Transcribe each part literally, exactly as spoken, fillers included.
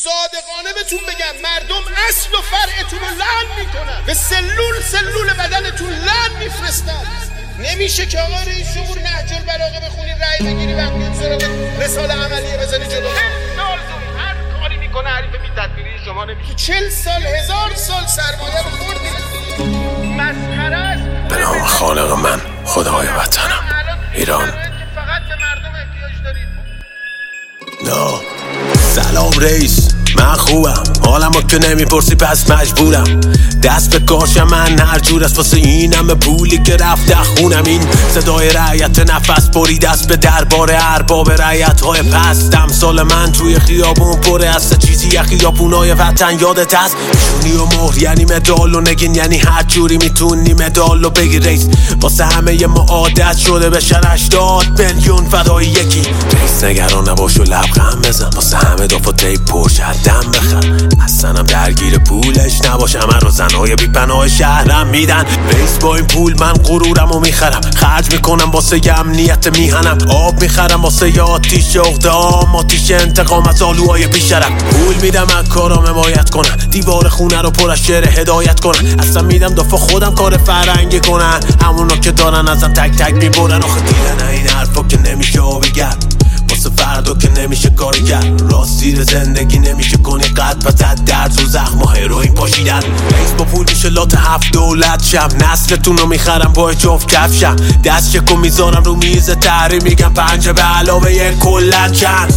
صادقانه بهتون بگم مردم اصل و فرعتون رو لعن میکنن، به سلول سلول بدنتون لعن میفرستن. نمیشه که آقا رئیس جمهور نهج البلاغه بخونی رأی بگیری و بیاد سراغ رساله عملیه بزنی جلو. سال هر کاری میکنه حریف بی تدبیری شما نمیشه. چهل سال هزار سال سرمایه رو خوردی. مسخره است. به نام خالق من، خدای وطنم، ایران. فقط به مردم احتیاج دارید. نه سلام رئیس، من خوبم، حالمو که نمیپرسی پس مجبورم. دست به کاشم من هر جور است واسه اینم پولی که رفته خونم. این صدای رعیت نفس بری دست به دربار ارباب رعیت های پست. امثال من توی خیابون پره است چیزی خیابونای وطن یادت هست. نشونی و مهر یعنی مدال و نگین یعنی هر جوری میتونی مدال و بگی رئیس. واسه همه ما عادت شده بشن هشتاد میلیون فدای یکی. رئیس نگران نباش و لبخند بزن، واسه همه دافا تیپ پرش دم بخر. اصلا هم درگیر پولش نباش، همه رو زنهای بی پناه شهرم میدن. رئیس با این پول من غرورم و میخرم، خرج میکنم واسه امنیت میهنم. آب میخرم واسه آتیش اقدام، آتیش انتقام از آلوهای بیشرم. پول میدم از کارام حمایت کنن، دیوار خونه رو پر از شعر هدایت کنن. اصلا میدم دفعه خودم کار فرنگی کنن، همونا که دارن ازم تک تک میبرن. آخه دیدن این حرفا که نمیشه آبگر، واسه فردا که نمیشه کاری کرد. راستی زندگی نمیشه کنی قد و زد درد و زخم و هروین پاشیدن. رئیس با پول میشه لات هفت دولت شم، نسلتون رو میخرم با جفت کفشم. دست چکو میذارم رو میز تحریم، میگم پنجه به علاوه یک کلن چند.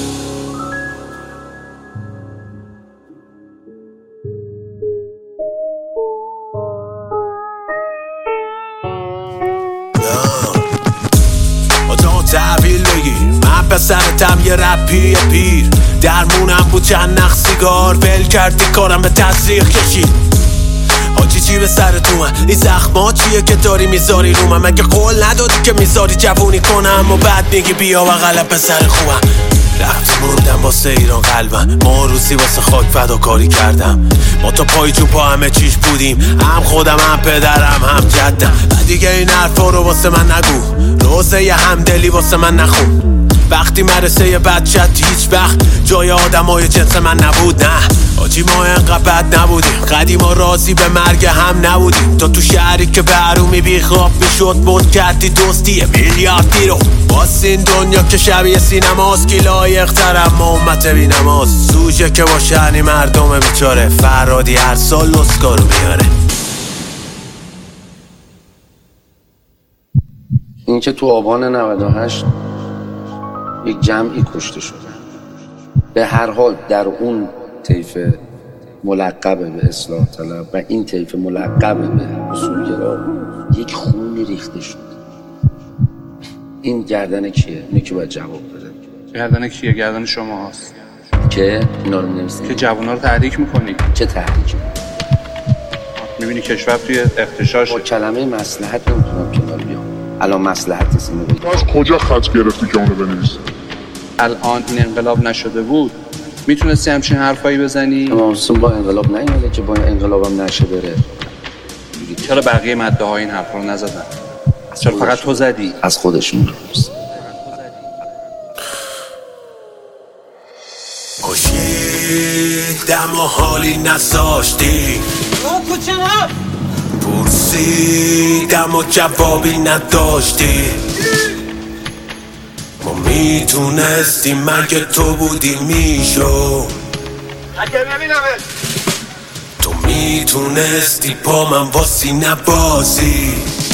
تحویل بگیر من پسرتم یه رپی پیر، درمونم بود چند نخ سیگار، ول کردی کارم به تزریق کشید. حاجی چی به سر تو من؟ این زخما چیه که داری میذاری رو من؟ مگه قول ندادی که میذاری جوونی کنم و بعد میگی بیا و غلب پسر خوبم؟ رفتی موندم واسه ایران قلبم، ما روزی واسه خاک فداکاری کردم. ما تا پای جو پا همه چیش بودیم، هم خودم هم پدرم هم جدم. و دیگه این حرفا رو واسه من نگو، روزه ی همدلی واسه من نخون. وقتی مرسه ی بچت هیچ وقت جای آدمای جنس من نبود. نه آجی ما انقدر بد نبودیم، قدیما راضی به مرگ هم نبودیم. تا تو شهری که به عرومی بی خواب میشد بود کردی دوستی میلیاردی رو. باز این دنیا که شبیه سینماست، کی لایق ترم ما امت بی نماز. سوژه که با شعنی مردم بیچاره، فرادی هر سال اسکارو میاره. این که تو آبان نود و هشت یک جمعی کشته شد، به هر حال در اون طیف ملقب به اصلاح طلب و این طیف ملقب به اصولگرا یک خونی ریخته شد. این گردن کیه؟ اینه که باید جواب بده. گردن کیه؟ گردن شما هست که اینا رو می‌نویسید، که جوونا رو تحریک میکنی. چه تحریکی؟ میبینی کشور توی اختشاش. با کلمه مصلحت نمیتونم کنار بیام. الان مصلحت نیست اینو بگید. از کجا خط گرفتی که اونو بنویسی؟ الان این انقلاب نشده بود میتونستی همچین حرفایی بزنی؟ اما اصلا با انقلاب نیومده که با انقلابم نشه بره. چرا بقیه مده های این حرف رو نزدن؟ چرا فقط تو زدی؟ از خودشون روز دم و حالی نساشتی، پرسیدم و جوابی نداشتی. ما میتونستیم مگه تو بودی میشو، تو میتونستی پا من واسی نبازی.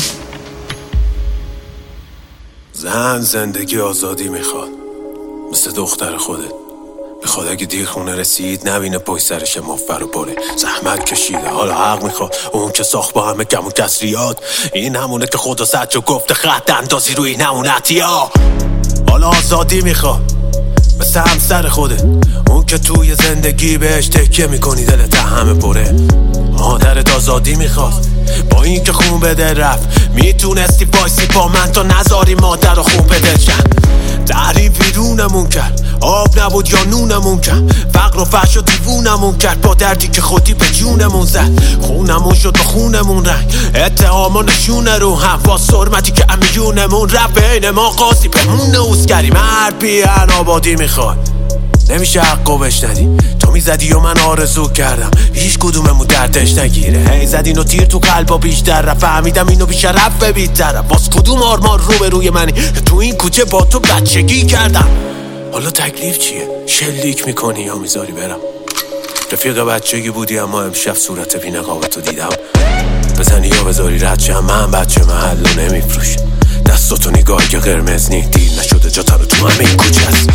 زن زندگی آزادی میخواد، مثل دختر خودت میخواد اگه دیر خونه رسید نبینه پای سرش مفر و بره. زحمت کشیده حالا حق میخواد، اون که ساخت با همه گم و کسریات. این همونه که خدا سجا گفته خط اندازی روی نمونتی ها. حالا آزادی میخواد مثل همسر خودت، اون که توی زندگی بهش تکیه میکنی دلت همه پره. مادرت آزادی میخواست با این که خون به دل رفت، میتونستی بایستی با من تا نذاری مادر رو خوب به دل شد. تحریم ویرونمون کرد، آب نبود یا نونمون کرد، فقر و فحش و دیوونمون کرد، با دردی که خودی به جونمون زد. خونمون شد با خونمون رنگ، اتهام و نشونه رو هم، با سرمتی که امیونمون رفت. بین ما قاضی بمونه اوزگری، مرد بیان آبادی میخواد نمیشه حقو بشنری. تو میزدی و من آرزو کردم هیچ کدوممون دردش نگیره. هی زدین و تیر تو قلبا بیشتر رفت، فهمیدم اینو بیشرف به بی‌طرف. باز کدوم آرمان رو به روی منی که تو این کوچه با تو بچگی کردم. حالا تکلیف چیه؟ شلیک میکنی یا میذاری برم؟ رفیق بچگی بودی اما امشب صورت بی نقابتو دیدم. بزنی یا بذاری رد شم، من بچه محلو نمیفروشم. دستاتو نگاهی که قرمز نی دیر نشده جاتا رو تو همه کوچه است.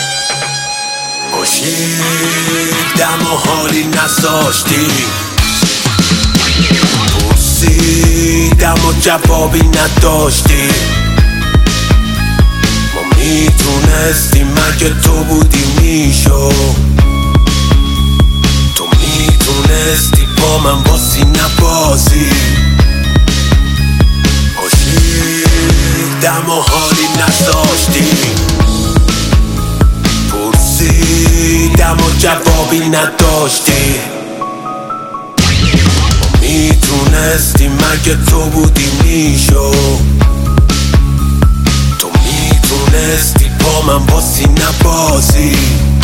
پرسیدم و حالی نذاشتی، پرسیدم و جوابی نداشتی. ما میتونستیم مگه تو بودی میشو، تو میتونستی با من باسی نبازی. پرسیدم و حالی نذاشتی، پرسیدم و جوابی نداشتی. ما میتونستی مگه تو بودی میشو، تو میتونستی با من باسی نبازی.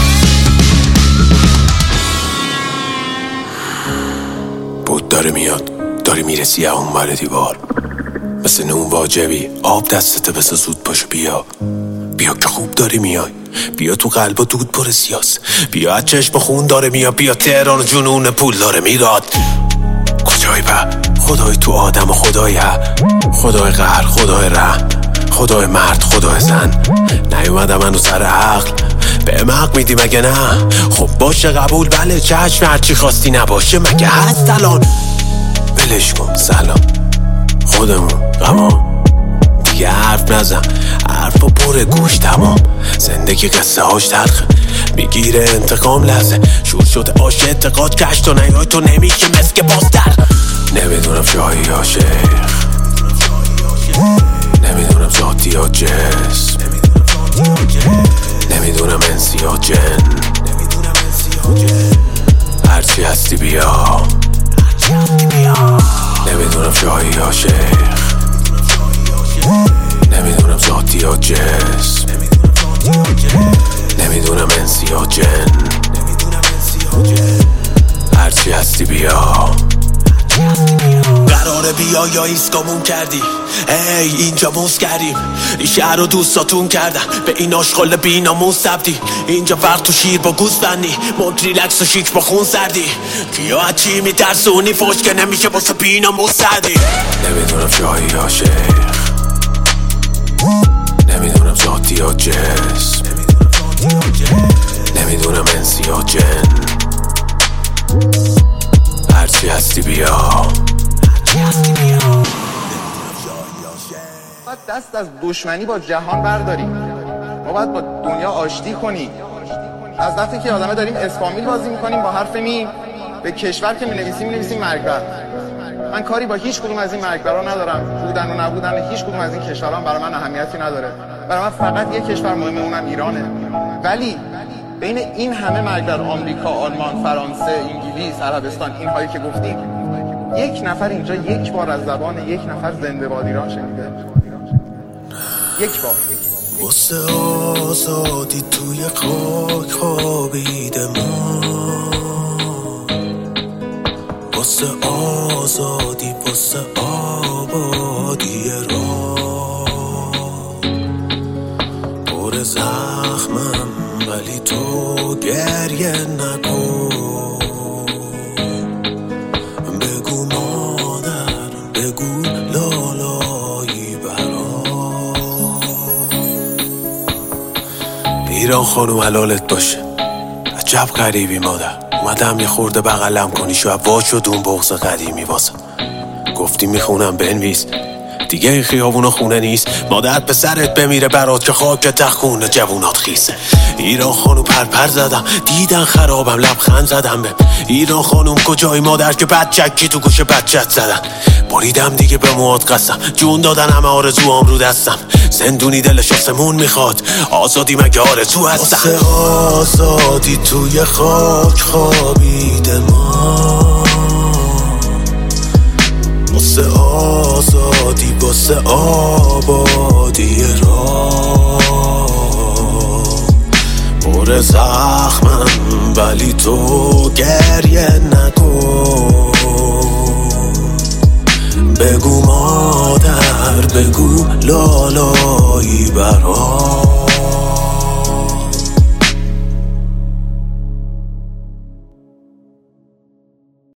بود داره میاد، داری میرسی اون بر دیوار، مثل نون واجبی آب دستته بسه زود پاشو بیا. بیا که خوب داری میای، بیا تو قلب و دود پر سیاس، بیا از چشم خون داره میاد، بیا تهران و جنون پول داره میراد. کجای با خدای تو آدم و خدای ها، خدای قهر، خدای رحم، خدای مرد، خدای زن. نیومدم منو سر عقل به حق میدی مگه نه؟ خب باشه قبول، بله چشم، هرچی خواستی نباشه مگه هست الان؟ بلش کن سلام خودمون غمان دیگه حرف نزن، حرف و پر گوش تمام. زندگی قصه هاش تلخه، میگیره انتقام لحظه، شور شده آش اعتقاد کش تو نیای تو نمیشه مسک باستر. نمیدونم شاهی یا شیخ، نمیدونم ذاتی یا جسم، نمیدونم انسی یا جن، هرچی هستی بیا. نمیدونم شاهی یا شیخ، نمیدونم ذاتی یا جسم، نمیدونم انسی یا جن، هرچی هستی بیا. قراره بیا یا ایسکامون کردی، ای اینجا موز کردیم، این شهر رو دوستاتون کردن به این آشغال بی ناموس سبدی. اینجا وقت تو شیر با گوز بندی، مد ریلکس و شیک با خون سردی. کیا از چی میترسونی فوش که نمیشه واسه بی ناموس سردی. نمیدونم شاهی یا شیخ، نمیدونم ذاتی یا جسم، نمیدونم انسی یا جن، هرچی هستی بیا. باید دست از دشمنی با جهان برداریم، ما باید با دنیا آشتی کنیم. از وقتی که آدمه داریم اسپامیل بازی میکنیم با حرف میم، به کشور که مینویسیم مینویسیم مرگبر. من کاری با هیچ کدوم از این مرگبرها ندارم، بودن و نبودن هیچ کدوم از این کشورها برای من اهمیتی نداره. برای من فقط یک کشور مهمه، اونم ایرانه. ولی بین این همه مرگبر، آمریکا، آلمان، فرانسه، انگلیس، عربستان، این هایی که گفتیم، یک نفر اینجا یک بار از زبان یک نفر زنده باد ایران شنیده؟ یک بار. واسه آزادی توی خاک خوابیده ما، واسه آزادی، واسه آبادی راه. پر زخمم ولی تو گریه نکن، بگو مادر، بگو لالایی برا. ایران خانوم حلالت باشه، عجب غریبی مادر. اومدم یه خورده بغلم کنی، شاید وا شد اون بغض قدیمی واسم. گفتی میخونم بنویس، دیگه این خیابونا خونه نیست. مادرت به سرت بمیره برات که خاک تخونه جوونات خیسه. ایران خانوم پرپر زدم، دیدن خرابم لبخند زدم به ایران خانوم کجای مادر که بچکی تو گوش بچت زدن. بریدم دیگه به موات قسم، جون دادن همه آرزوام رو دستم. زندونی دلش آسمون میخواد، آزادی مگه آرزو هستم؟ واسه آزادی توی خاک خوابیده ما، واسه آزادی، واسه آبادی راه. پر زخمم ولی تو گریه نکن. بگو مادر بگو لالایی برام.